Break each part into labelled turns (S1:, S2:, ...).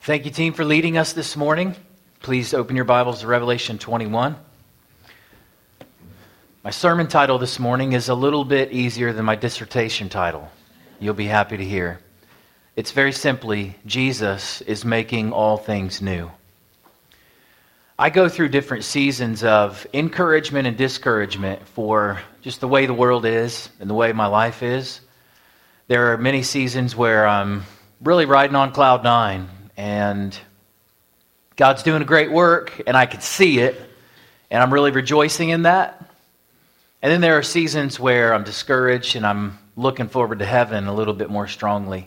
S1: Thank you, team, for leading us this morning. Please open your Bibles to Revelation 21. My sermon title this morning is a little bit easier than my dissertation title. You'll be happy to hear. It's very simply, Jesus is making all things new. I go through different seasons of encouragement and discouragement for just the way the world is and the way my life is. There are many seasons where I'm really riding on cloud nine, and God's doing a great work, and I can see it, and I'm really rejoicing in that. And then there are seasons where I'm discouraged, and I'm looking forward to heaven a little bit more strongly.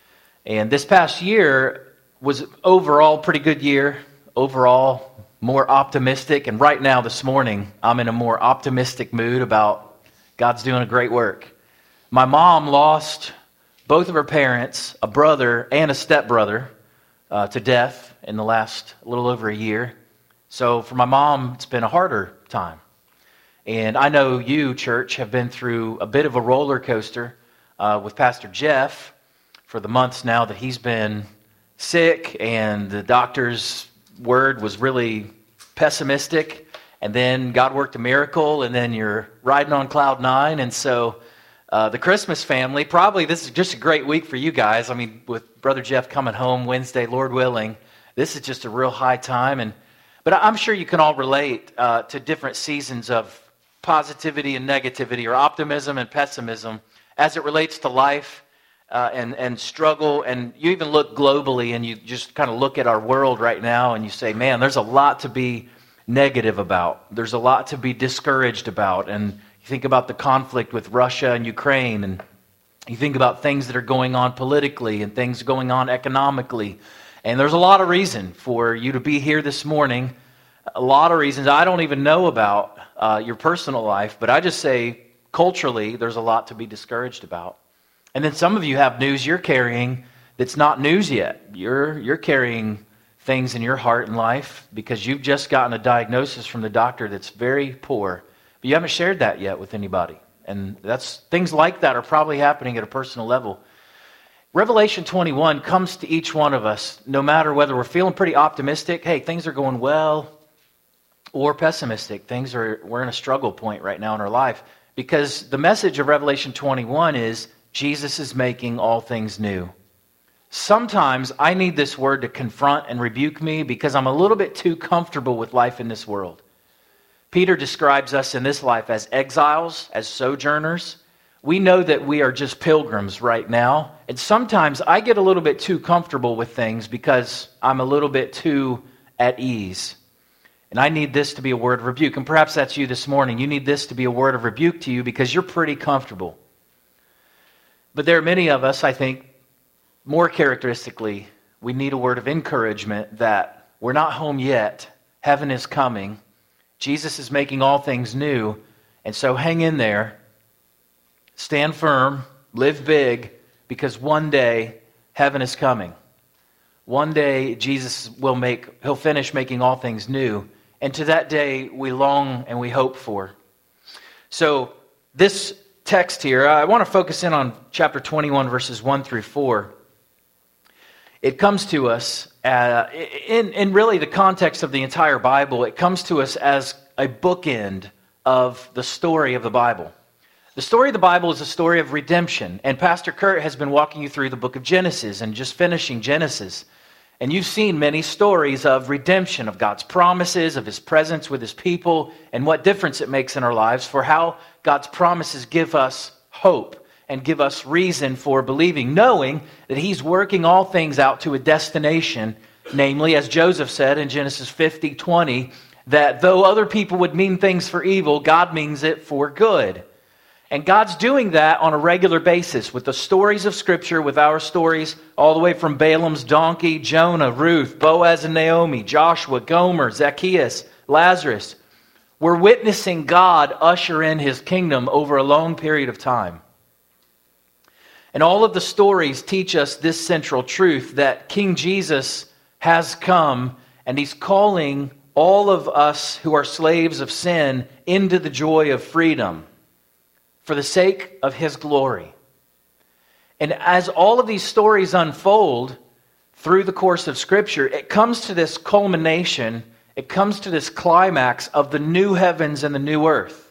S1: And this past year was overall a pretty good year, overall more optimistic, and right now this morning, I'm in a more optimistic mood about God's doing a great work. My mom lost both of her parents, a brother and a stepbrother, to death in the last little over a year. So for my mom, it's been a harder time. And I know you, church, have been through a bit of a roller coaster with Pastor Jeff for the months now that he's been sick, and the doctor's word was really pessimistic. And then God worked a miracle, and then you're riding on cloud nine. And so the Christmas family, probably this is just a great week for you guys. I mean, with Brother Jeff coming home Wednesday, Lord willing, this is just a real high time. But I'm sure you can all relate to different seasons of positivity and negativity, or optimism and pessimism, as it relates to life and struggle. And you even look globally, and you just kind of look at our world right now, and you say, man, there's a lot to be negative about. There's a lot to be discouraged about. And you think about the conflict with Russia and Ukraine, and you think about things that are going on politically and things going on economically. And there's a lot of reason for you to be here this morning. A lot of reasons I don't even know about your personal life, but I just say culturally there's a lot to be discouraged about. And then some of you have news you're carrying that's not news yet. You're carrying things in your heart and life because you've just gotten a diagnosis from the doctor that's very poor. But you haven't shared that yet with anybody. And that's things like that are probably happening at a personal level. Revelation 21 comes to each one of us, no matter whether we're feeling pretty optimistic, hey, things are going well, or pessimistic, we're in a struggle point right now in our life. Because the message of Revelation 21 is, Jesus is making all things new. Sometimes I need this word to confront and rebuke me because I'm a little bit too comfortable with life in this world. Peter describes us in this life as exiles, as sojourners. We know that we are just pilgrims right now. And sometimes I get a little bit too comfortable with things because I'm a little bit too at ease. And I need this to be a word of rebuke. And perhaps that's you this morning. You need this to be a word of rebuke to you because you're pretty comfortable. But there are many of us, I think, more characteristically, we need a word of encouragement that we're not home yet. Heaven is coming. Jesus is making all things new, and so hang in there, stand firm, live big, because one day heaven is coming. One day Jesus he'll finish making all things new, and to that day we long and we hope for. So this text here, I want to focus in on chapter 21, verses 1 through 4. It comes to us, in really the context of the entire Bible, it comes to us as a bookend of the story of the Bible. The story of the Bible is a story of redemption, and Pastor Kurt has been walking you through the book of Genesis and just finishing Genesis. And you've seen many stories of redemption, of God's promises, of His presence with His people, and what difference it makes in our lives for how God's promises give us hope and give us reason for believing, knowing that He's working all things out to a destination, namely, as Joseph said in Genesis 50:20, that though other people would mean things for evil, God means it for good. And God's doing that on a regular basis with the stories of Scripture, with our stories, all the way from Balaam's donkey, Jonah, Ruth, Boaz and Naomi, Joshua, Gomer, Zacchaeus, Lazarus. We're witnessing God usher in His kingdom over a long period of time. And all of the stories teach us this central truth, that King Jesus has come, and He's calling all of us who are slaves of sin into the joy of freedom for the sake of His glory. And as all of these stories unfold, through the course of Scripture, it comes to this culmination, it comes to this climax of the new heavens and the new earth.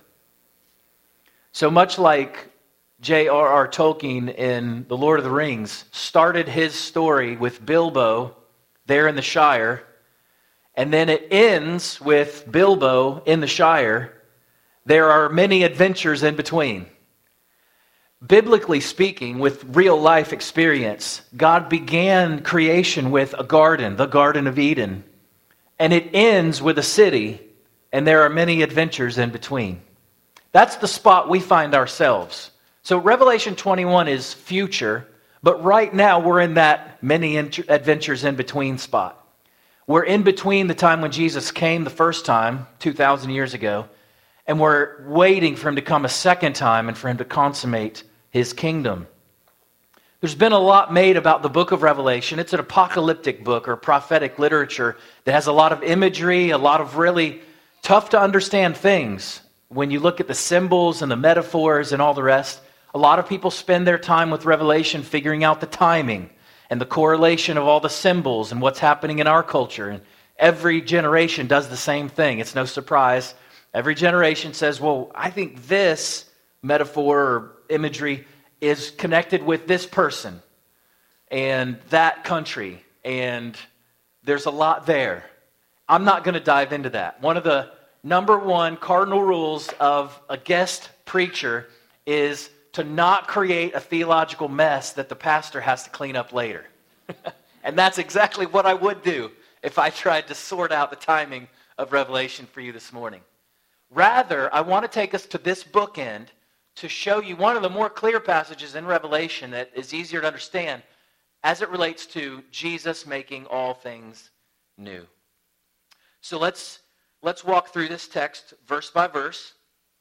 S1: So much like J.R.R. Tolkien in The Lord of the Rings started his story with Bilbo there in the Shire, and then it ends with Bilbo in the Shire, there are many adventures in between. Biblically speaking, with real life experience, God began creation with a garden, the Garden of Eden, and it ends with a city, and there are many adventures in between. That's the spot we find ourselves. So Revelation 21 is future, but right now we're in that many adventures in between spot. We're in between the time when Jesus came the first time, 2,000 years ago, and we're waiting for him to come a second time and for him to consummate his kingdom. There's been a lot made about the book of Revelation. It's an apocalyptic book or prophetic literature that has a lot of imagery, a lot of really tough to understand things. When you look at the symbols and the metaphors and all the rest, a lot of people spend their time with Revelation figuring out the timing and the correlation of all the symbols and what's happening in our culture. And every generation does the same thing. It's no surprise. Every generation says, well, I think this metaphor or imagery is connected with this person and that country, and there's a lot there. I'm not going to dive into that. One of the number one cardinal rules of a guest preacher is to not create a theological mess that the pastor has to clean up later. And that's exactly what I would do if I tried to sort out the timing of Revelation for you this morning. Rather, I want to take us to this bookend to show you one of the more clear passages in Revelation that is easier to understand as it relates to Jesus making all things new. So let's walk through this text verse by verse.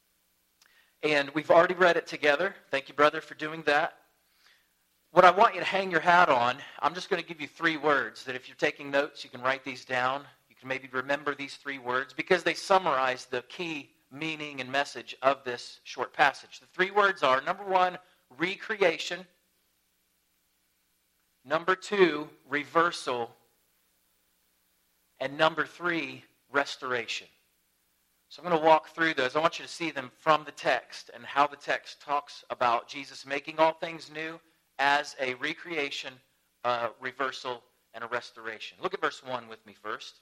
S1: And we've already read it together. Thank you, brother, for doing that. What I want you to hang your hat on, I'm just going to give you 3 words that if you're taking notes, you can write these down. You can maybe remember these 3 words because they summarize the key meaning and message of this short passage. The 3 words are, number 1, recreation. Number 2, reversal. And number 3, restoration. So I'm going to walk through those. I want you to see them from the text and how the text talks about Jesus making all things new as a recreation, a reversal, and a restoration. Look at verse 1 with me first.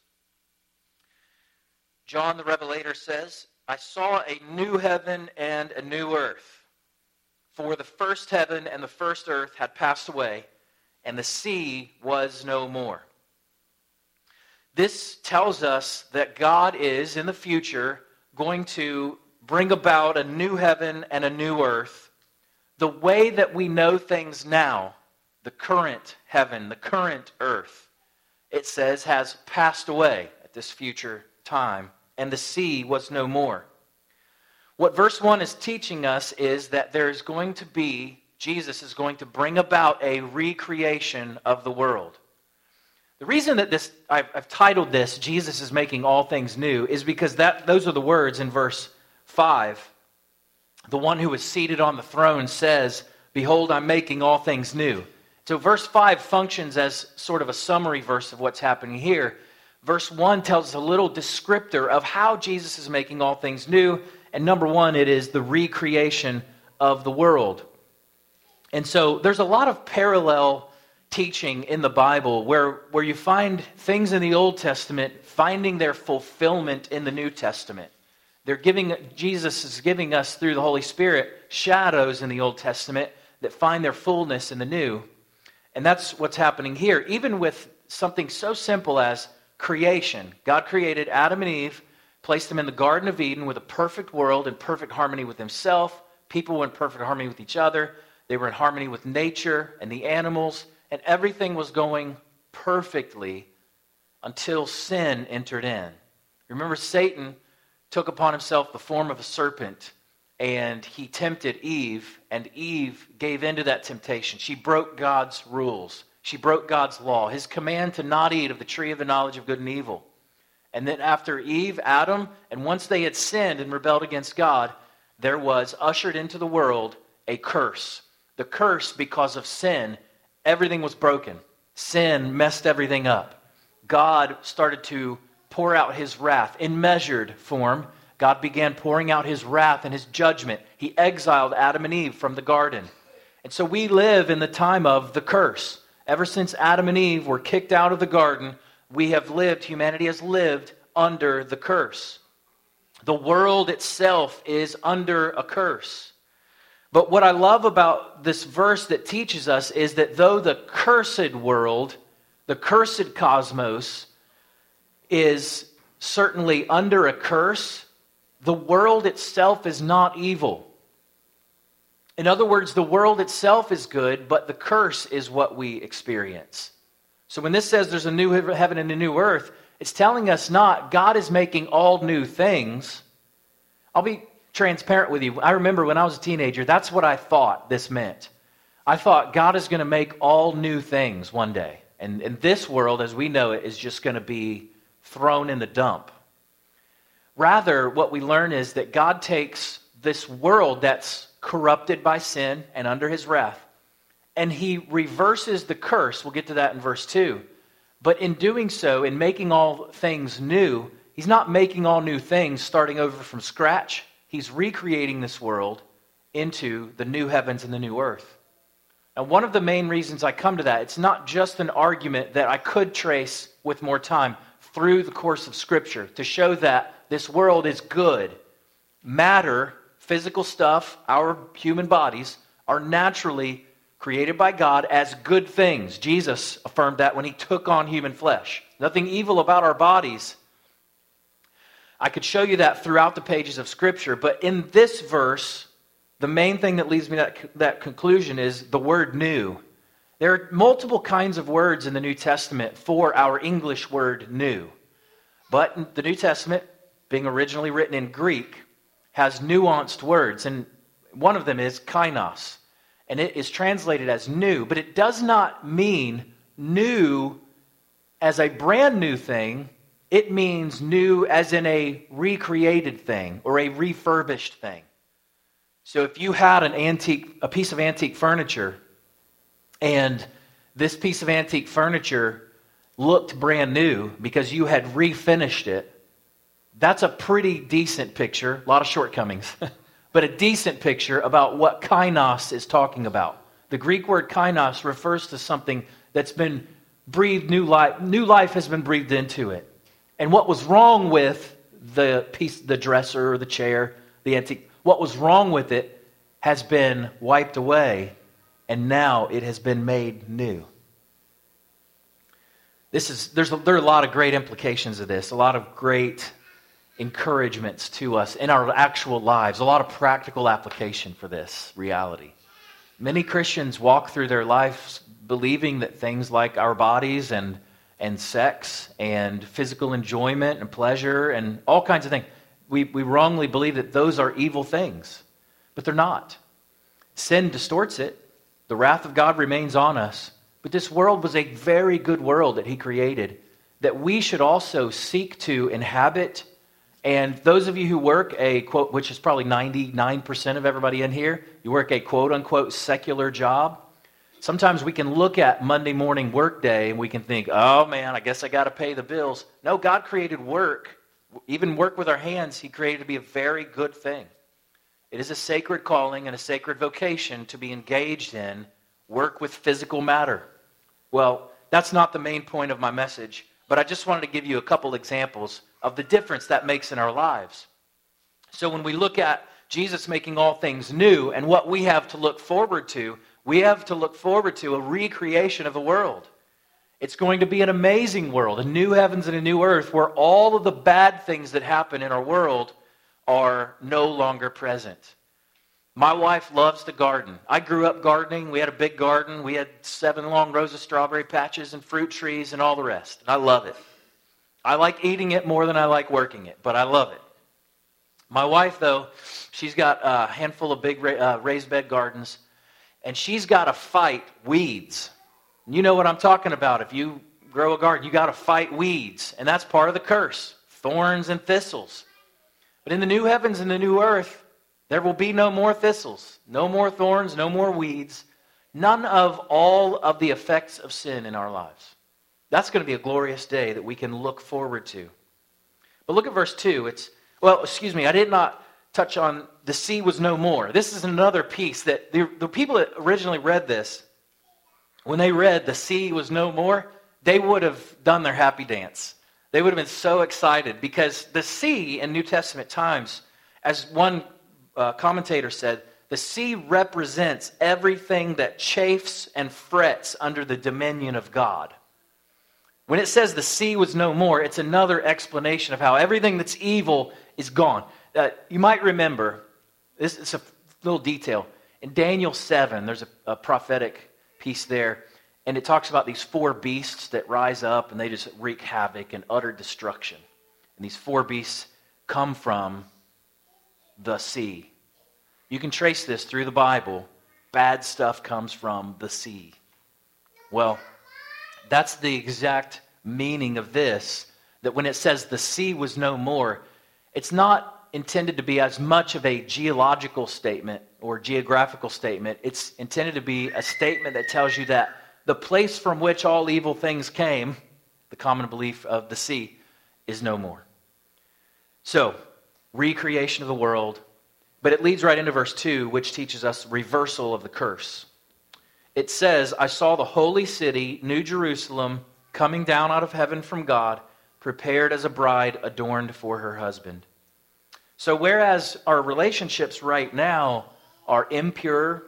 S1: John the Revelator says, I saw a new heaven and a new earth. For the first heaven and the first earth had passed away, and the sea was no more. This tells us that God is, in the future, going to bring about a new heaven and a new earth. The way that we know things now, the current heaven, the current earth, it says, has passed away at this future time, and the sea was no more. What verse 1 is teaching us is that there's going to be, Jesus is going to bring about a recreation of the world. The reason that I've titled this, Jesus is making all things new, is because those are the words in verse 5. The one who is seated on the throne says, behold, I'm making all things new. So verse 5 functions as sort of a summary verse of what's happening here. Verse 1 tells us a little descriptor of how Jesus is making all things new. And number 1, it is the recreation of the world. And so there's a lot of parallel teaching in the Bible where you find things in the Old Testament finding their fulfillment in the New Testament. Jesus is giving us through the Holy Spirit shadows in the Old Testament that find their fullness in the New. And that's what's happening here. Even with something so simple as creation. God created Adam and Eve, placed them in the Garden of Eden with a perfect world in perfect harmony with himself. People were in perfect harmony with each other. They were in harmony with nature and the animals. And everything was going perfectly until sin entered in. Remember, Satan took upon himself the form of a serpent, and he tempted Eve, and Eve gave in to that temptation. She broke God's rules. She broke God's law, his command to not eat of the tree of the knowledge of good and evil. And then after Eve, Adam, and once they had sinned and rebelled against God, there was ushered into the world a curse. The curse, because of sin, everything was broken. sin messed everything up. God started to pour out his wrath in measured form. God began pouring out his wrath and his judgment. He exiled Adam and Eve from the garden. And so we live in the time of the curse. Ever since Adam and Eve were kicked out of the garden, humanity has lived under the curse. The world itself is under a curse. But what I love about this verse that teaches us is that though the cursed world, the cursed cosmos, is certainly under a curse, the world itself is not evil. In other words, the world itself is good, but the curse is what we experience. So when this says there's a new heaven and a new earth, it's telling us not God is making all new things. I'll be transparent with you. I remember when I was a teenager, that's what I thought this meant. I thought God is going to make all new things one day. And this world, as we know it, is just going to be thrown in the dump. Rather, what we learn is that God takes this world that's corrupted by sin and under his wrath, and he reverses the curse. We'll get to that in verse 2. But in doing so, in making all things new, he's not making all new things starting over from scratch. He's recreating this world into the new heavens and the new earth. And one of the main reasons I come to that, it's not just an argument that I could trace with more time through the course of Scripture to show that this world is good. Matter, physical stuff, our human bodies, are naturally created by God as good things. Jesus affirmed that when he took on human flesh. Nothing evil about our bodies. I could show you that throughout the pages of Scripture, but in this verse, the main thing that leads me to that conclusion is the word new. There are multiple kinds of words in the New Testament for our English word new. But the New Testament, being originally written in Greek, has nuanced words, and one of them is kainos, and it is translated as new, but it does not mean new as a brand new thing. It means new as in a recreated thing or a refurbished thing. So if you had a piece of antique furniture, and this piece of antique furniture looked brand new because you had refinished it, that's a pretty decent picture, a lot of shortcomings, but a decent picture about what kainos is talking about. The Greek word kainos refers to something that's been breathed new life. New life has been breathed into it. And what was wrong with the piece, the dresser or the chair, the antique, what was wrong with it has been wiped away, and now it has been made new. There are a lot of great implications of this, a lot of great encouragements to us in our actual lives, a lot of practical application for this reality. Many Christians walk through their lives believing that things like our bodies and sex and physical enjoyment and pleasure and all kinds of things, we wrongly believe that those are evil things, but they're not. Sin distorts it. The wrath of God remains on us. But this world was a very good world that he created that we should also seek to inhabit. And those of you who work a quote, which is probably 99% of everybody in here, you work a quote unquote secular job. Sometimes we can look at Monday morning work day and we can think, oh man, I guess I got to pay the bills. No, God created work, even work with our hands, he created to be a very good thing. It is a sacred calling and a sacred vocation to be engaged in work with physical matter. Well, that's not the main point of my message, but I just wanted to give you a couple examples of the difference that makes in our lives. So when we look at Jesus making all things new and what we have to look forward to, we have to look forward to a recreation of the world. It's going to be an amazing world, a new heavens and a new earth where all of the bad things that happen in our world are no longer present. My wife loves to garden. I grew up gardening. We had a big garden. We had 7 long rows of strawberry patches and fruit trees and all the rest. And I love it. I like eating it more than I like working it, but I love it. My wife, though, she's got a handful of big raised bed gardens, and she's got to fight weeds. You know what I'm talking about. If you grow a garden, you got to fight weeds, and that's part of the curse, thorns and thistles. But in the new heavens and the new earth, there will be no more thistles, no more thorns, no more weeds. None of all of the effects of sin in our lives. That's going to be a glorious day that we can look forward to. But look at verse 2. I did not touch on the sea was no more. This is another piece that the people that originally read this, when they read the sea was no more, they would have done their happy dance. They would have been so excited because the sea in New Testament times, as one commentator said, the sea represents everything that chafes and frets under the dominion of God. When it says the sea was no more, it's another explanation of how everything that's evil is gone. You might remember, this is a little detail. In Daniel 7, there's a prophetic piece there, and it talks about these 4 beasts that rise up and they just wreak havoc and utter destruction. And these 4 beasts come from the sea. You can trace this through the Bible. Bad stuff comes from the sea. Well, that's the exact meaning of this, that when it says the sea was no more, it's not intended to be as much of a geological statement or geographical statement. It's intended to be a statement that tells you that the place from which all evil things came, the common belief of the sea, is no more. So, recreation of the world, but it leads right into verse 2, which teaches us reversal of the curse. It says, I saw the holy city, New Jerusalem, coming down out of heaven from God, prepared as a bride adorned for her husband. So whereas our relationships right now are impure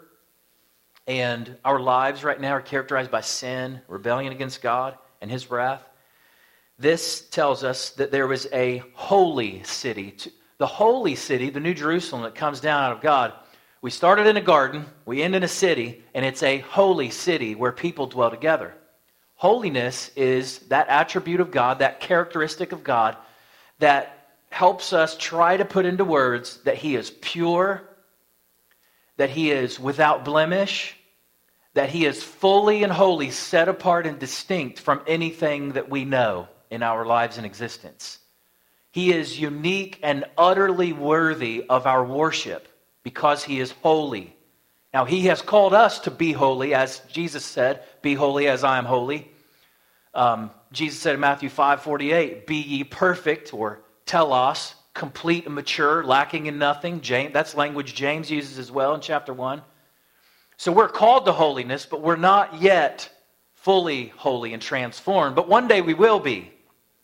S1: and our lives right now are characterized by sin, rebellion against God and His wrath, this tells us that there was a holy city. The holy city, the New Jerusalem that comes down out of God, we started in a garden, we end in a city, and it's a holy city where people dwell together. Holiness is that attribute of God, that characteristic of God that helps us try to put into words that He is pure, that He is without blemish, that He is fully and wholly set apart and distinct from anything that we know in our lives and existence. He is unique and utterly worthy of our worship because He is holy. Now, He has called us to be holy, as Jesus said, be holy as I am holy. Jesus said in Matthew 5:48, be ye perfect, or telos, complete and mature, lacking in nothing. That's language James uses as well in chapter 1. So we're called to holiness, but we're not yet fully holy and transformed. But one day we will be.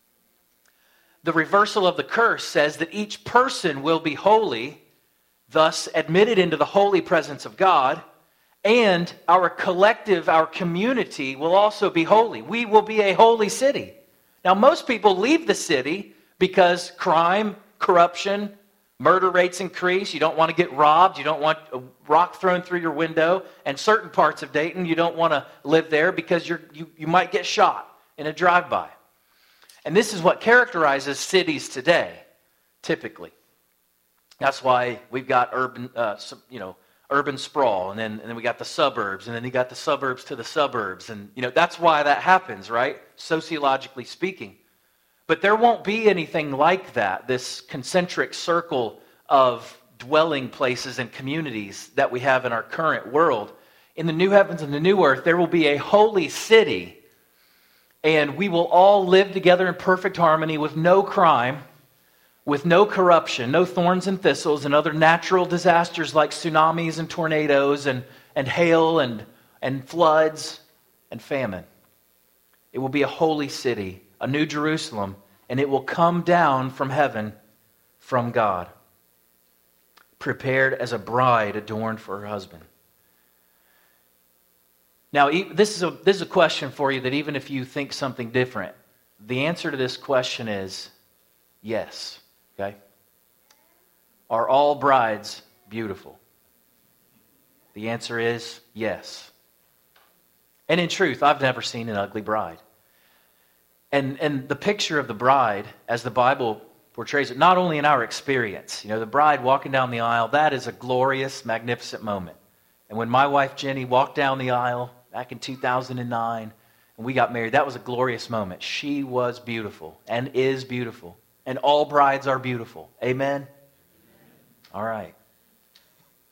S1: The reversal of the curse says that each person will be holy, thus admitted into the holy presence of God, and our collective, our community will also be holy. We will be a holy city. Now, most people leave the city because crime, corruption, murder rates increase. You don't want to get robbed. You don't want a rock thrown through your window. And certain parts of Dayton, you don't want to live there because you might get shot in a drive-by. And this is what characterizes cities today, typically. That's why we've got urban sprawl, and then we got the suburbs, and then you got the suburbs to the suburbs, and that's why that happens, right? Sociologically speaking. But there won't be anything like that, this concentric circle of dwelling places and communities that we have in our current world. In the new heavens and the new earth, there will be a holy city, and we will all live together in perfect harmony with no crime, with no corruption, no thorns and thistles, and other natural disasters like tsunamis and tornadoes and hail and floods and famine. It will be a holy city, a new Jerusalem, and it will come down from heaven from God, prepared as a bride adorned for her husband. Now, this is a question for you that even if you think something different, the answer to this question is yes. Okay? Are all brides beautiful? The answer is yes. And in truth, I've never seen an ugly bride. And the picture of the bride, as the Bible portrays it, not only in our experience, the bride walking down the aisle, that is a glorious, magnificent moment. And when my wife Jenny walked down the aisle back in 2009, and we got married, that was a glorious moment. She was beautiful and is beautiful. And all brides are beautiful. Amen? All right.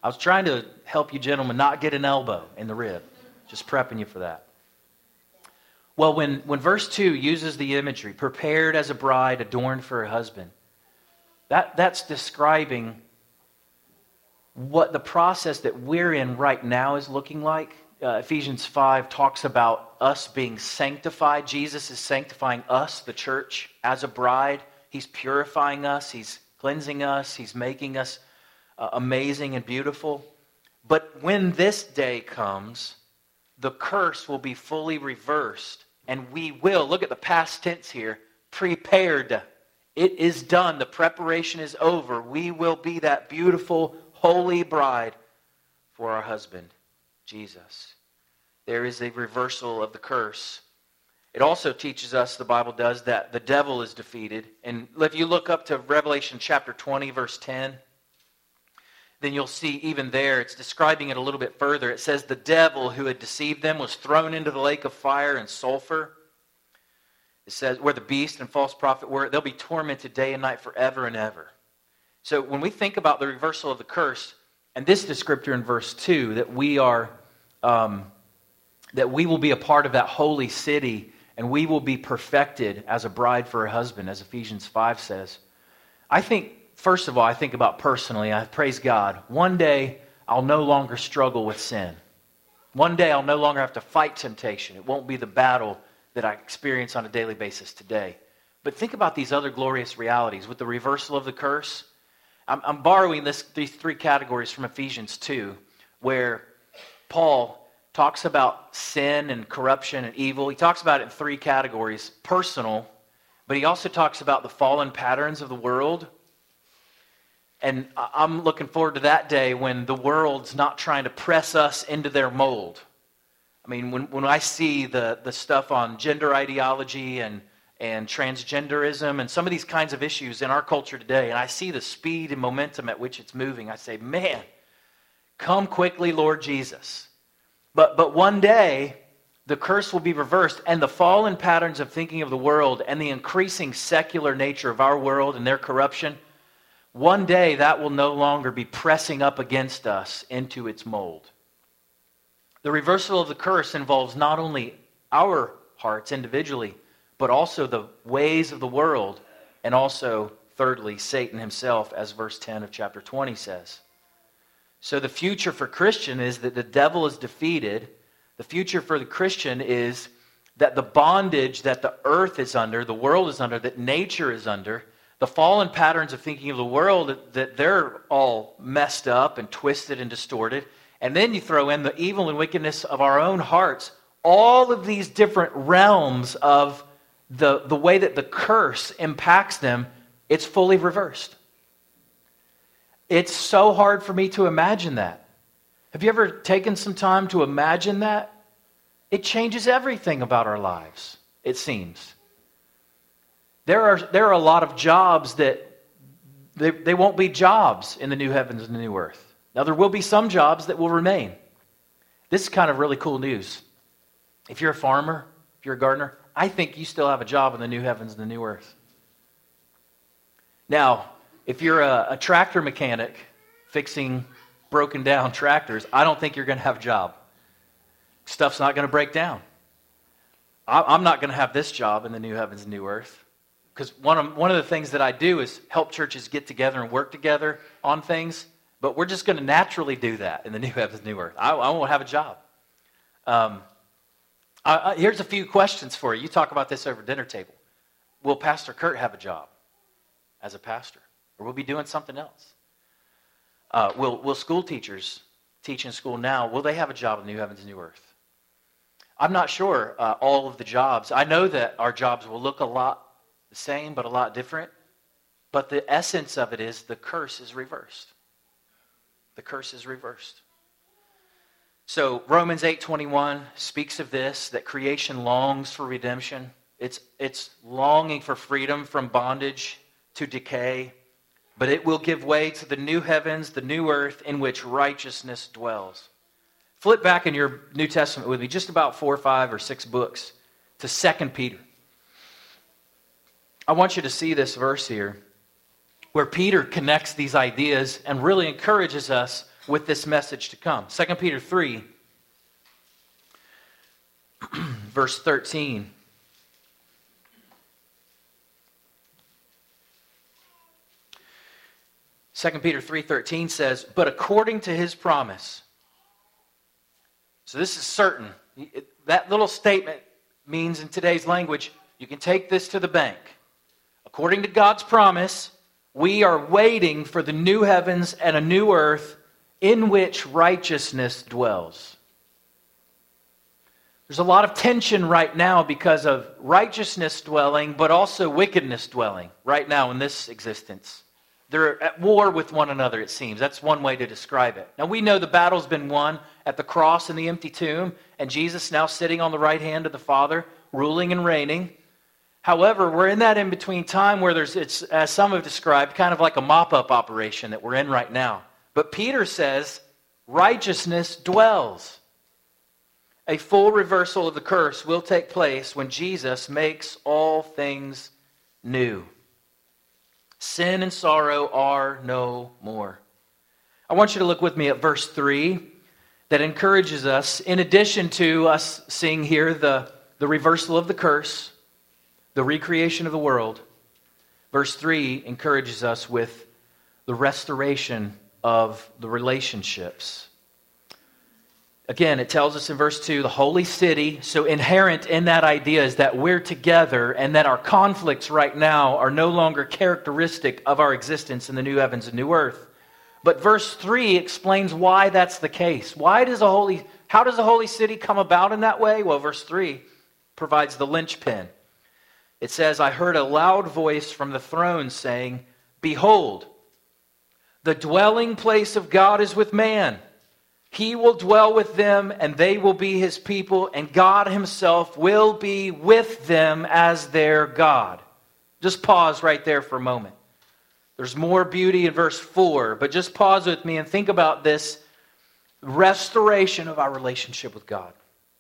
S1: I was trying to help you gentlemen not get an elbow in the rib. Just prepping you for that. Well, when verse 2 uses the imagery, prepared as a bride adorned for her husband, that's describing what the process that we're in right now is looking like. Ephesians 5 talks about us being sanctified. Jesus is sanctifying us, the church, as a bride. He's purifying us. He's cleansing us. He's making us amazing and beautiful. But when this day comes, the curse will be fully reversed. And we will, look at the past tense here, prepared. It is done. The preparation is over. We will be that beautiful, holy bride for our husband, Jesus. There is a reversal of the curse. It also teaches us, the Bible does, that the devil is defeated. And if you look up to Revelation chapter 20, verse 10, then you'll see even there, it's describing it a little bit further. It says, the devil who had deceived them was thrown into the lake of fire and sulfur. It says, where the beast and false prophet were, they'll be tormented day and night forever and ever. So when we think about the reversal of the curse, and this descriptor in verse 2, that we will be a part of that holy city, and we will be perfected as a bride for her husband, as Ephesians 5 says. I think, first of all, I think about personally, I praise God, one day I'll no longer struggle with sin. One day I'll no longer have to fight temptation. It won't be the battle that I experience on a daily basis today. But think about these other glorious realities. With the reversal of the curse, I'm borrowing these three categories from Ephesians 2, where Paul talks about sin and corruption and evil. He talks about it in three categories. Personal, but he also talks about the fallen patterns of the world. And I'm looking forward to that day when the world's not trying to press us into their mold. I mean, when I see the stuff on gender ideology and transgenderism and some of these kinds of issues in our culture today, and I see the speed and momentum at which it's moving, I say, man, come quickly, Lord Jesus. But one day, the curse will be reversed, and the fallen patterns of thinking of the world and the increasing secular nature of our world and their corruption, one day that will no longer be pressing up against us into its mold. The reversal of the curse involves not only our hearts individually, but also the ways of the world, and also, thirdly, Satan himself, as verse 10 of chapter 20 says. So the future for Christian is that the devil is defeated. The future for the Christian is that the bondage that the earth is under, the world is under, that nature is under, the fallen patterns of thinking of the world, that they're all messed up and twisted and distorted. And then you throw in the evil and wickedness of our own hearts. All of these different realms of the way that the curse impacts them, it's fully reversed. It's so hard for me to imagine that. Have you ever taken some time to imagine that? It changes everything about our lives, it seems. There are a lot of jobs that they won't be jobs in the new heavens and the new earth. Now, there will be some jobs that will remain. This is kind of really cool news. If you're a farmer, if you're a gardener, I think you still have a job in the new heavens and the new earth. Now, if you're a tractor mechanic fixing broken down tractors, I don't think you're going to have a job. Stuff's not going to break down. I'm not going to have this job in the new heavens and new earth. Because one of the things that I do is help churches get together and work together on things. But we're just going to naturally do that in the new heavens and new earth. I won't have a job. Here's a few questions for you. You talk about this over dinner table. Will Pastor Kurt have a job as a pastor? Or will he be doing something else? Will school teachers teach in school now, will they have a job in the new heavens and new earth? I'm not sure all of the jobs. I know that our jobs will look a lot the same, but a lot different. But the essence of it is the curse is reversed. The curse is reversed. So Romans 8:21 speaks of this, that creation longs for redemption. It's longing for freedom from bondage to decay, but it will give way to the new heavens, the new earth in which righteousness dwells. Flip back in your New Testament with me, just about 4 or 5 or 6 books, to 2 Peter. I want you to see this verse here, where Peter connects these ideas and really encourages us with this message to come. 2 Peter 3, verse 13. Second Peter 3:13 says, "But according to his promise." So this is certain. That little statement means in today's language, you can take this to the bank. According to God's promise, we are waiting for the new heavens and a new earth in which righteousness dwells. There's a lot of tension right now because of righteousness dwelling, but also wickedness dwelling right now in this existence. They're at war with one another, it seems. That's one way to describe it. Now, we know the battle's been won at the cross and the empty tomb, and Jesus now sitting on the right hand of the Father, ruling and reigning. However, we're in that in-between time where it's, as some have described, kind of like a mop-up operation that we're in right now. But Peter says, righteousness dwells. A full reversal of the curse will take place when Jesus makes all things new. Sin and sorrow are no more. I want you to look with me at verse 3 that encourages us, in addition to us seeing here the reversal of the curse, the recreation of the world. Verse 3 encourages us with the restoration of the relationships. Again, it tells us in verse 2, the holy city. So inherent in that idea is that we're together and that our conflicts right now are no longer characteristic of our existence in the new heavens and new earth. But verse 3 explains why that's the case. How does the holy city come about in that way? Well, verse 3 provides the linchpin. It says, "I heard a loud voice from the throne saying, 'Behold, the dwelling place of God is with man. He will dwell with them, and they will be his people, and God himself will be with them as their God.'" Just pause right there for a moment. There's more beauty in verse 4, but just pause with me and think about this restoration of our relationship with God.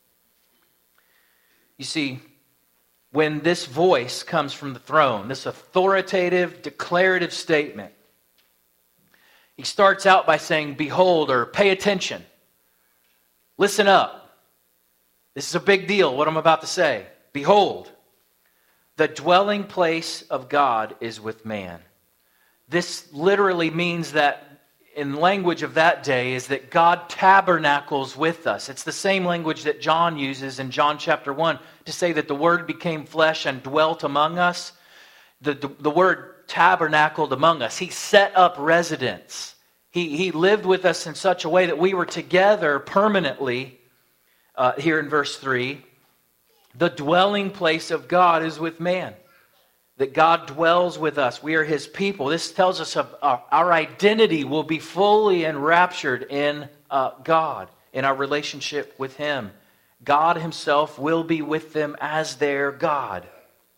S1: You see, when this voice comes from the throne, this authoritative, declarative statement, he starts out by saying, "Behold," or "Pay attention. Listen up. This is a big deal, what I'm about to say. Behold, the dwelling place of God is with man." This literally means that, in language of that day, is that God tabernacles with us. It's the same language that John uses in John chapter 1 to say that the Word became flesh and dwelt among us. The word tabernacled among us. He set up residence. He lived with us in such a way that we were together permanently. Here in verse 3, the dwelling place of God is with man. That God dwells with us. We are his people. This tells us of our identity will be fully enraptured in God, in our relationship with him. God himself will be with them as their God.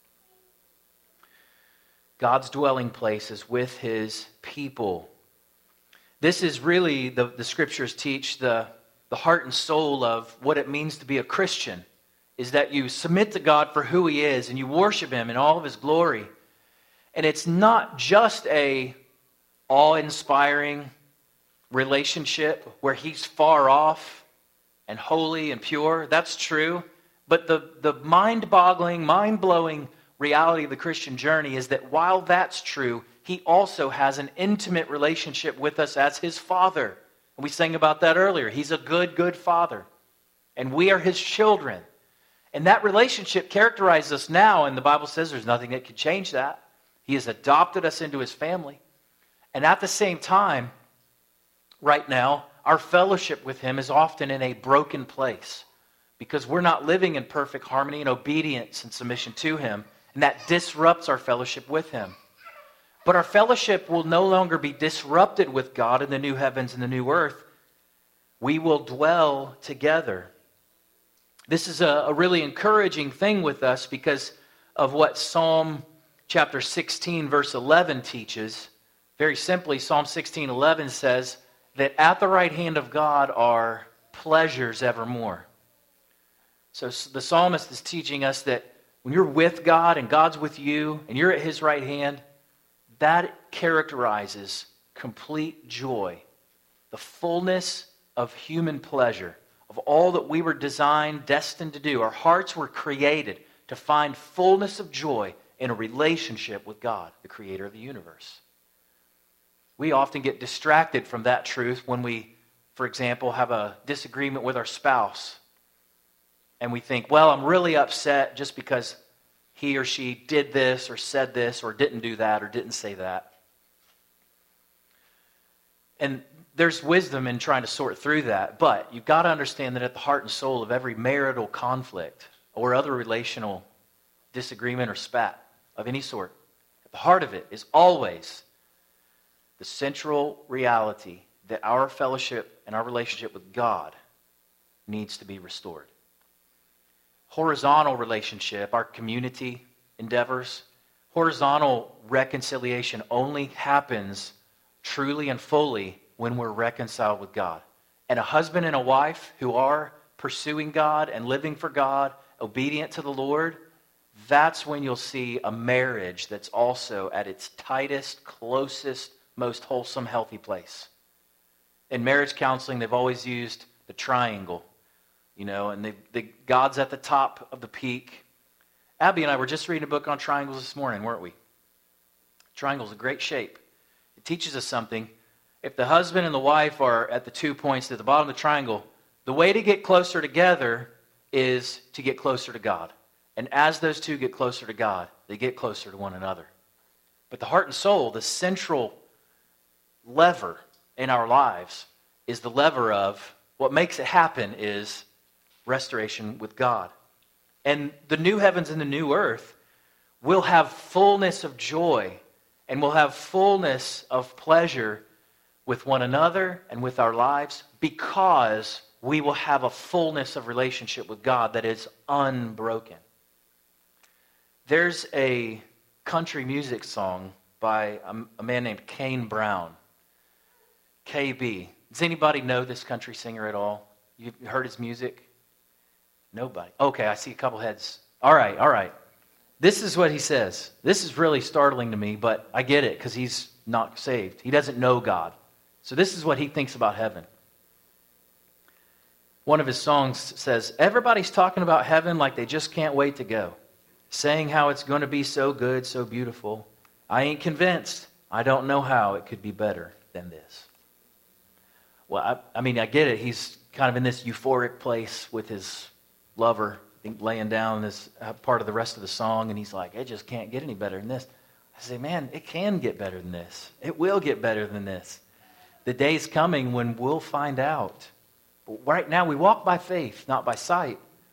S1: God's dwelling place is with his people. This is really, the scriptures teach, the heart and soul of what it means to be a Christian, is that you submit to God for who he is and you worship him in all of his glory. And it's not just a awe-inspiring relationship where he's far off and holy and pure. That's true. But the mind-boggling, mind-blowing reality of the Christian journey is that while that's true, he also has an intimate relationship with us as his Father. And we sang about that earlier. He's a good, good Father. And we are his children. And that relationship characterizes us now, and the Bible says there's nothing that can change that. He has adopted us into his family. And at the same time, right now, our fellowship with him is often in a broken place because we're not living in perfect harmony and obedience and submission to him, and that disrupts our fellowship with him. But our fellowship will no longer be disrupted with God in the new heavens and the new earth. We will dwell together. This is a really encouraging thing with us because of what Psalm chapter 16, verse 11 teaches. Very simply, Psalm 16:11 says that at the right hand of God are pleasures evermore. So the psalmist is teaching us that when you're with God and God's with you and you're at his right hand, that characterizes complete joy. the fullness of human pleasure, of all that we were designed, destined to do. Our hearts were created to find fullness of joy in a relationship with God, the creator of the universe. We often get distracted from that truth when we, for example, have a disagreement with our spouse. And we think, well, I'm really upset just because he or she did this or said this or didn't do that or didn't say that. And there's wisdom in trying to sort through that, but you've got to understand that at the heart and soul of every marital conflict or other relational disagreement or spat of any sort, at the heart of it is always the central reality that our fellowship and our relationship with God needs to be restored. Horizontal relationship, our community endeavors, horizontal reconciliation only happens truly and fully when we're reconciled with God. And a husband and a wife who are pursuing God and living for God, obedient to the Lord, that's when you'll see a marriage that's also at its tightest, closest, most wholesome, healthy place. In marriage counseling, they've always used the triangle, and God's at the top of the peak. Abby and I were just reading a book on triangles this morning, weren't we? Triangle's a great shape. It teaches us something. If the husband and the wife are at the 2 points at the bottom of the triangle, the way to get closer together is to get closer to God. And as those two get closer to God, they get closer to one another. But the heart and soul, the central lever in our lives, is the lever of what makes it happen is restoration with God. And the new heavens and the new earth will have fullness of joy and will have fullness of pleasure with one another and with our lives because we will have a fullness of relationship with God that is unbroken. There's a country music song by a man named Kane Brown. KB. Does anybody know this country singer at all? You've heard his music? Nobody. Okay, I see a couple heads. All right. This is what he says. This is really startling to me, but I get it because he's not saved. He doesn't know God. So this is what he thinks about heaven. One of his songs says, "Everybody's talking about heaven like they just can't wait to go. Saying how it's going to be so good, so beautiful. I ain't convinced. I don't know how it could be better than this." Well, I get it. He's kind of in this euphoric place with his lover, I think, laying down this part of the rest of the song, and he's like, it just can't get any better than this. I say, man, it can get better than this. It will get better than this. The day's coming when we'll find out. But right now, we walk by faith, not by sight.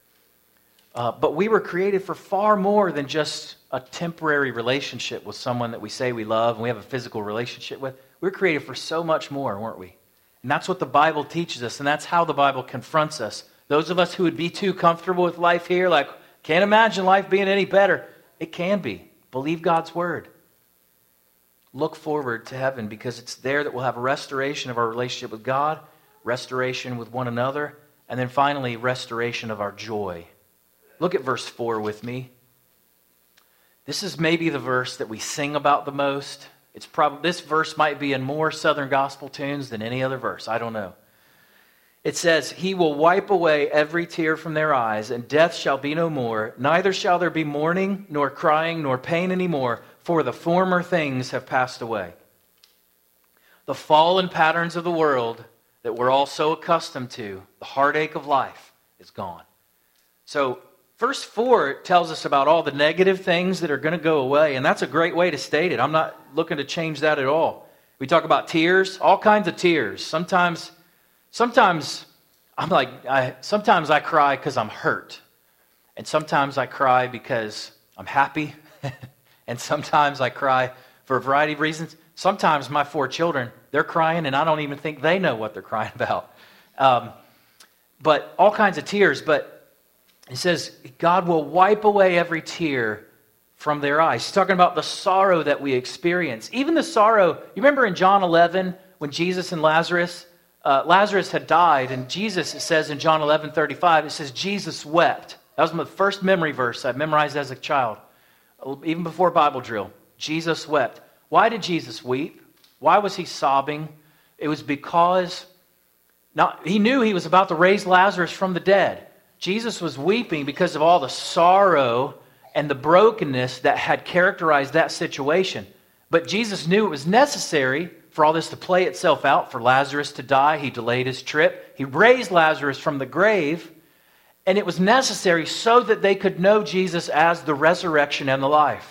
S1: But we were created for far more than just a temporary relationship with someone that we say we love and we have a physical relationship with. We were created for so much more, weren't we? And that's what the Bible teaches us, and that's how the Bible confronts us. Those of us who would be too comfortable with life here, like, can't imagine life being any better. It can be. Believe God's word. Look forward to heaven because it's there that we'll have a restoration of our relationship with God, restoration with one another, and then finally, restoration of our joy. Look at verse 4 with me. This is maybe the verse that we sing about the most. This verse might be in more Southern gospel tunes than any other verse. I don't know. It says, "He will wipe away every tear from their eyes, and death shall be no more. Neither shall there be mourning, nor crying, nor pain anymore, for the former things have passed away." The fallen patterns of the world that we're all so accustomed to, the heartache of life, is gone. So, verse 4 tells us about all the negative things that are going to go away, and that's a great way to state it. I'm not looking to change that at all. We talk about tears, all kinds of tears. Sometimes sometimes I cry because I'm hurt, and sometimes I cry because I'm happy, and sometimes I cry for a variety of reasons. Sometimes my 4 children, they're crying, and I don't even think they know what they're crying about. But all kinds of tears, but it says, God will wipe away every tear from their eyes. He's talking about the sorrow that we experience. Even the sorrow, you remember in John 11, when Jesus and Lazarus had died, and Jesus, it says in John 11:35, it says, Jesus wept. That was my first memory verse I memorized as a child, even before Bible drill. Jesus wept. Why did Jesus weep? Why was he sobbing? It was because he knew he was about to raise Lazarus from the dead. Jesus was weeping because of all the sorrow and the brokenness that had characterized that situation. But Jesus knew it was necessary for all this to play itself out, for Lazarus to die. He delayed his trip. He raised Lazarus from the grave. And it was necessary so that they could know Jesus as the resurrection and the life.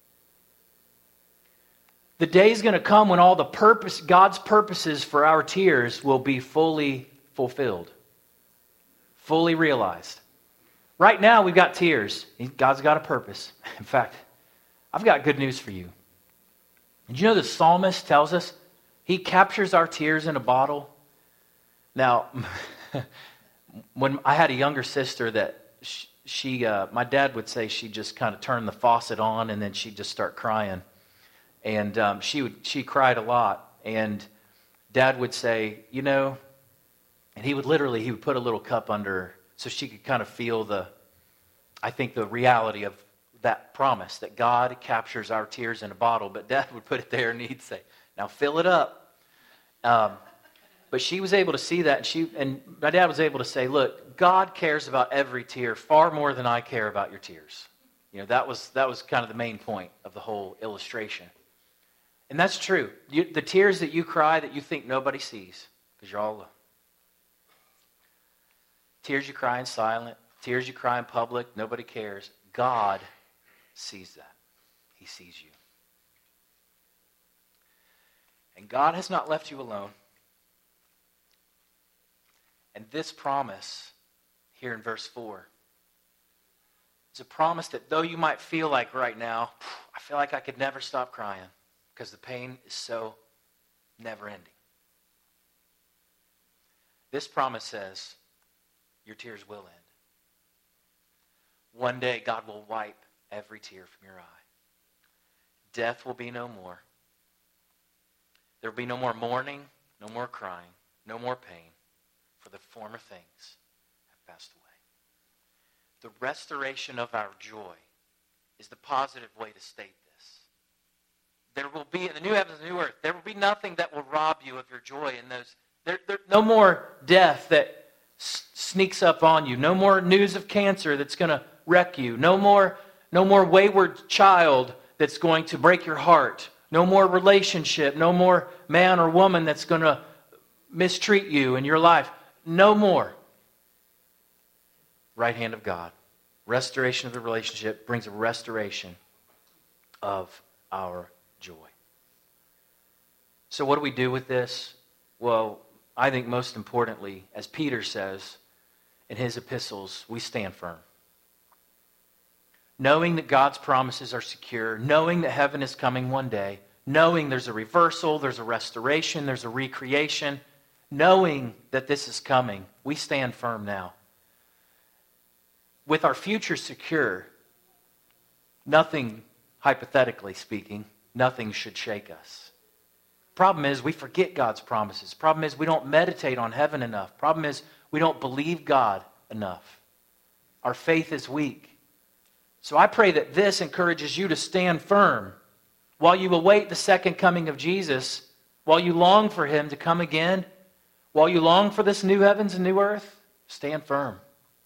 S1: The day is going to come when all God's purposes for our tears will be fully fulfilled, fully realized. Right now, we've got tears. God's got a purpose. In fact, I've got good news for you. Did you know the psalmist tells us he captures our tears in a bottle? Now, when I had a younger sister that my dad would say she just kind of turned the faucet on and then she'd just start crying. And she cried a lot. And Dad would say, and he would put a little cup under her so she could kind of feel the reality of that promise that God captures our tears in a bottle. But Dad would put it there and he'd say, now fill it up. But she was able to see that. And my dad was able to say, look, God cares about every tear far more than I care about your tears. That was kind of the main point of the whole illustration. And that's true. The tears that you cry that you think nobody sees, because you're all alone. Tears you cry in silence, tears you cry in public, nobody cares. God sees that. He sees you. And God has not left you alone. And this promise here in verse 4 is a promise that though you might feel like right now, I feel like I could never stop crying, because the pain is so never-ending. This promise says your tears will end. One day God will wipe every tear from your eye. Death will be no more. There will be no more mourning, no more crying, no more pain, for the former things have passed away. The restoration of our joy is the positive way to state this. There will be, in the new heavens and new earth, there will be nothing that will rob you of your joy in those. No more death that sneaks up on you. No more news of cancer that's going to wreck you. No more wayward child that's going to break your heart. No more relationship. No more man or woman that's going to mistreat you in your life. No more. Right hand of God. Restoration of the relationship brings a restoration of our joy. So what do we do with this? Well, I think most importantly, as Peter says in his epistles, we stand firm. Knowing that God's promises are secure, knowing that heaven is coming one day, knowing there's a reversal, there's a restoration, there's a recreation, knowing that this is coming, we stand firm now. With our future secure, nothing, hypothetically speaking, nothing should shake us. Problem is, we forget God's promises. Problem is, we don't meditate on heaven enough. Problem is, we don't believe God enough. Our faith is weak. So I pray that this encourages you to stand firm while you await the second coming of Jesus, while you long for Him to come again, while you long for this new heavens and new earth. Stand firm.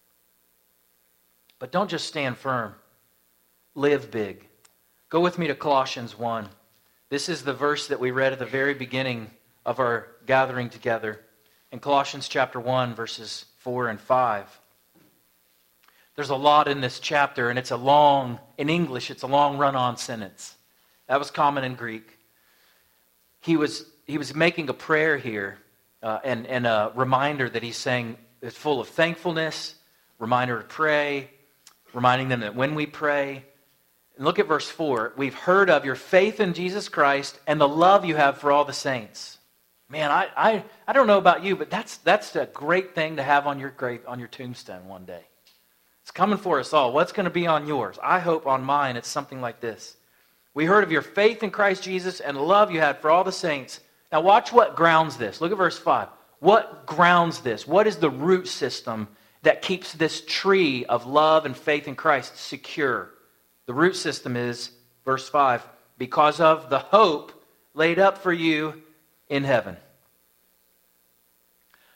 S1: But don't just stand firm. Live big. Go with me to Colossians 1. This is the verse that we read at the very beginning of our gathering together. In Colossians chapter 1, verses 4 and 5. There's a lot in this chapter, and in English, it's a long run-on sentence. That was common in Greek. He was making a prayer here, and a reminder that he's saying is full of thankfulness, reminder to pray, reminding them that when we pray. And look at verse 4. We've heard of your faith in Jesus Christ and the love you have for all the saints. Man, I don't know about you, but that's a great thing to have on your tombstone one day. It's coming for us all. What's going to be on yours? I hope on mine it's something like this. We heard of your faith in Christ Jesus and the love you had for all the saints. Now watch what grounds this. Look at verse 5. What grounds this? What is the root system that keeps this tree of love and faith in Christ secure? The root system is, verse 5, because of the hope laid up for you in heaven.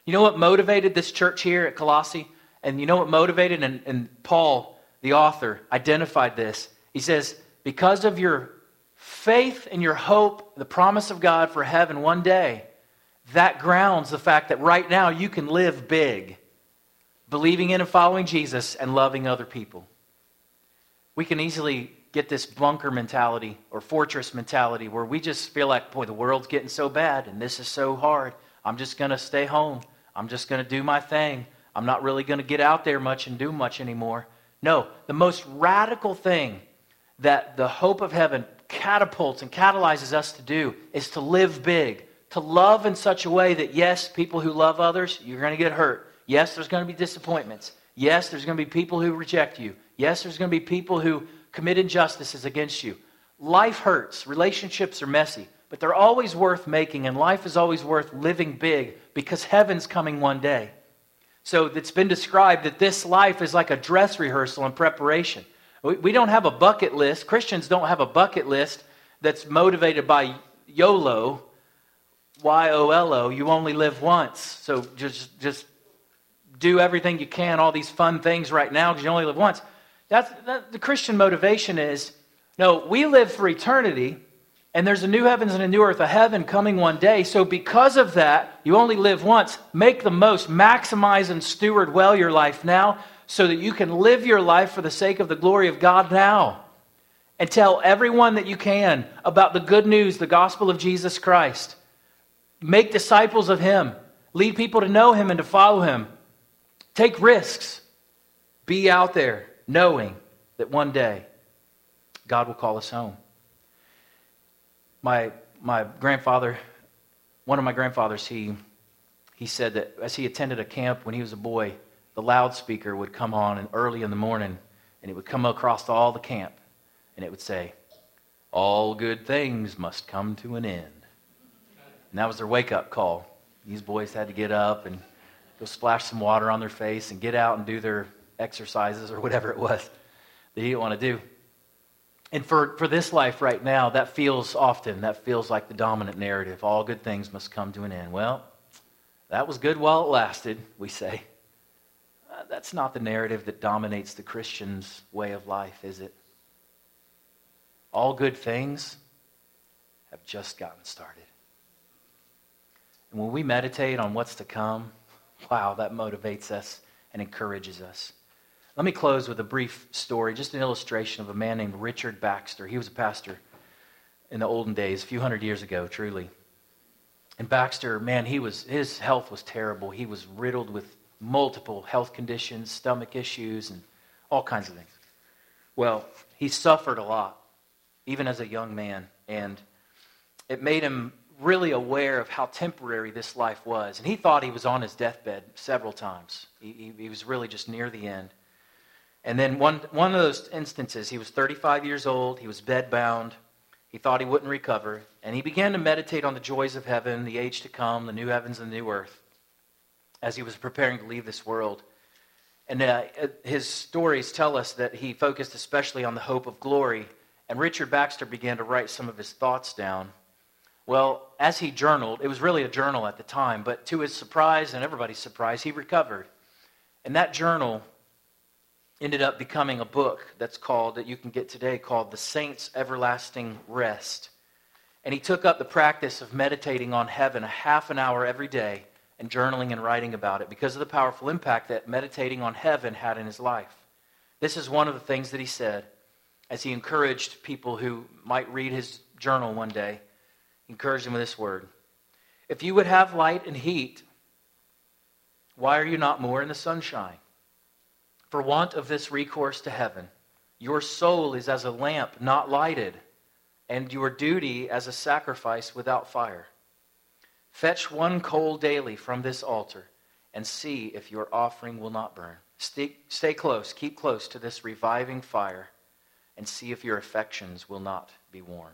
S1: You know what motivated this church here at Colossae? And you know what motivated, and Paul, the author, identified this. He says, because of your faith and your hope, the promise of God for heaven one day, that grounds the fact that right now you can live big, believing in and following Jesus and loving other people. We can easily get this bunker mentality or fortress mentality where we just feel like, boy, the world's getting so bad and this is so hard. I'm just going to stay home. I'm just going to do my thing. I'm not really going to get out there much and do much anymore. No, the most radical thing that the hope of heaven catapults and catalyzes us to do is to live big, to love in such a way that, yes, people who love others, you're going to get hurt. Yes, there's going to be disappointments. Yes, there's going to be people who reject you. Yes, there's going to be people who commit injustices against you. Life hurts. Relationships are messy. But they're always worth making, and life is always worth living big because heaven's coming one day. So it's been described that this life is like a dress rehearsal in preparation. We don't have a bucket list. Christians don't have a bucket list that's motivated by YOLO, Y-O-L-O. You only live once. So just do everything you can, all these fun things right now because you only live once. The Christian motivation is, no, we live for eternity, and there's a new heavens and a new earth, a heaven coming one day. So because of that, you only live once. Make the most, maximize and steward well your life now so that you can live your life for the sake of the glory of God now. And tell everyone that you can about the good news, the gospel of Jesus Christ. Make disciples of Him. Lead people to know Him and to follow Him. Take risks. Be out there knowing that one day God will call us home. My grandfather, one of my grandfathers, he said that as he attended a camp when he was a boy, the loudspeaker would come on early in the morning, and it would come across all the camp, and it would say, "All good things must come to an end." And that was their wake-up call. These boys had to get up and go splash some water on their face and get out and do their exercises or whatever it was that he didn't want to do. And for this life right now, that feels like the dominant narrative. All good things must come to an end. Well, that was good while it lasted, we say. That's not the narrative that dominates the Christian's way of life, is it? All good things have just gotten started. And when we meditate on what's to come, wow, that motivates us and encourages us. Let me close with a brief story, just an illustration of a man named Richard Baxter. He was a pastor in the olden days, a few hundred years ago, truly. And Baxter, man, his health was terrible. He was riddled with multiple health conditions, stomach issues, and all kinds of things. Well, he suffered a lot, even as a young man, and it made him really aware of how temporary this life was. And he thought he was on his deathbed several times. He was really just near the end. And then one of those instances, he was 35 years old, he was bedbound, he thought he wouldn't recover, and he began to meditate on the joys of heaven, the age to come, the new heavens and the new earth, as he was preparing to leave this world. And his stories tell us that he focused especially on the hope of glory, and Richard Baxter began to write some of his thoughts down. Well, as he journaled, it was really a journal at the time, but to his surprise and everybody's surprise, he recovered. And that journal ended up becoming a book that you can get today called The Saints' Everlasting Rest. And he took up the practice of meditating on heaven a half an hour every day and journaling and writing about it because of the powerful impact that meditating on heaven had in his life. This is one of the things that he said as he encouraged people who might read his journal one day. He encouraged them with this word: "If you would have light and heat, why are you not more in the sunshine? For want of this recourse to heaven, your soul is as a lamp not lighted, and your duty as a sacrifice without fire. Fetch one coal daily from this altar, and see if your offering will not burn. Stay close, keep close to this reviving fire, and see if your affections will not be warm."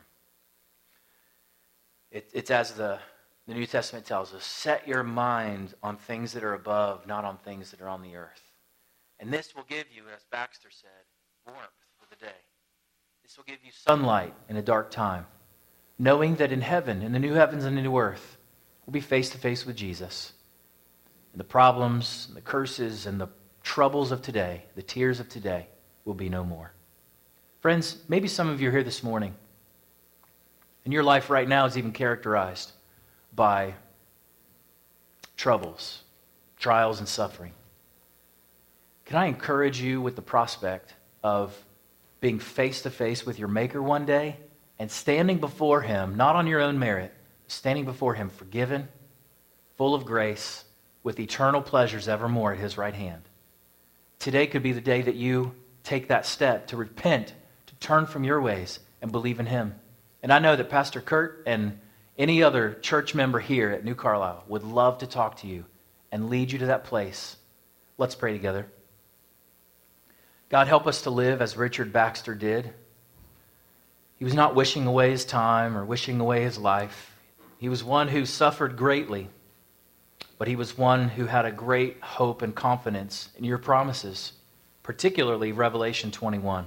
S1: It's as the New Testament tells us, set your mind on things that are above, not on things that are on the earth. And this will give you, as Baxter said, warmth for the day. This will give you sunlight in a dark time, knowing that in heaven, in the new heavens and the new earth, we'll be face to face with Jesus. And the problems, and the curses, and the troubles of today, the tears of today, will be no more. Friends, maybe some of you are here this morning, and your life right now is even characterized by troubles, trials, and suffering. Can I encourage you with the prospect of being face to face with your Maker one day and standing before Him, not on your own merit, standing before Him forgiven, full of grace, with eternal pleasures evermore at His right hand? Today could be the day that you take that step to repent, to turn from your ways and believe in Him. And I know that Pastor Kurt and any other church member here at New Carlisle would love to talk to you and lead you to that place. Let's pray together. God, help us to live as Richard Baxter did. He was not wishing away his time or wishing away his life. He was one who suffered greatly, but he was one who had a great hope and confidence in your promises, particularly Revelation 21.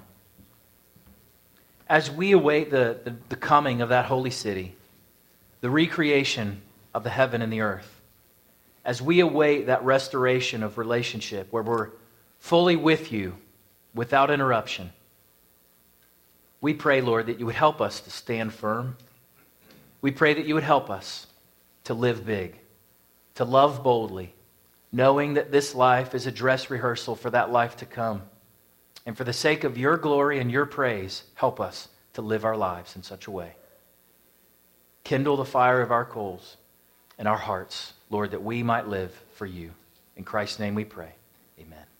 S1: As we await the coming of that holy city, the recreation of the heaven and the earth, as we await that restoration of relationship where we're fully with you without interruption, we pray, Lord, that you would help us to stand firm. We pray that you would help us to live big, to love boldly, knowing that this life is a dress rehearsal for that life to come. And for the sake of your glory and your praise, help us to live our lives in such a way. Kindle the fire of our coals and our hearts, Lord, that we might live for you. In Christ's name we pray. Amen.